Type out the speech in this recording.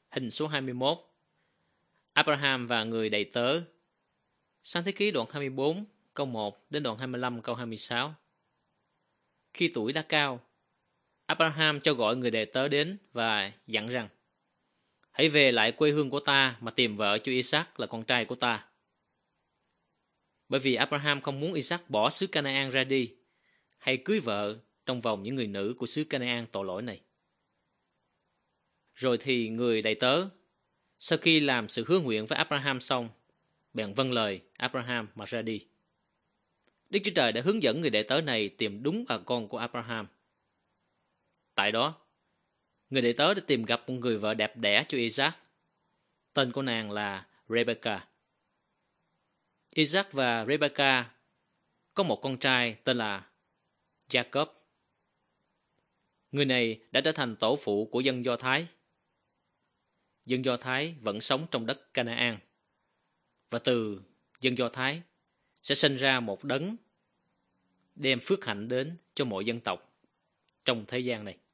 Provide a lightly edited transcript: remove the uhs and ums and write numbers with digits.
Hình số 21. Abraham và người đầy tớ. Sáng thế ký đoạn 24 câu 1 đến đoạn 25 câu 26. Khi tuổi đã cao, Abraham cho gọi người đầy tớ đến và dặn rằng: hãy về lại quê hương của ta mà tìm vợ cho Isaac là con trai của ta. Bởi vì Abraham không muốn Isaac bỏ xứ Canaan ra đi hay cưới vợ trong vòng những người nữ của xứ Canaan tội lỗi này. Rồi thì người đầy tớ, sau khi làm sự hứa nguyện với Abraham xong, bèn vâng lời Abraham mà ra đi. Đức Chúa Trời đã hướng dẫn người đệ tớ này tìm đúng bà con của Abraham. Tại đó, người đệ tớ đã tìm gặp một người vợ đẹp đẽ cho Isaac. Tên của nàng là Rebecca. Isaac và Rebecca có một con trai tên là Jacob. Người này đã trở thành tổ phụ của dân Do Thái. Dân Do Thái vẫn sống trong đất Canaan. Và từ dân Do Thái sẽ sinh ra một đấng đem phước hạnh đến cho mọi dân tộc trong thế gian này.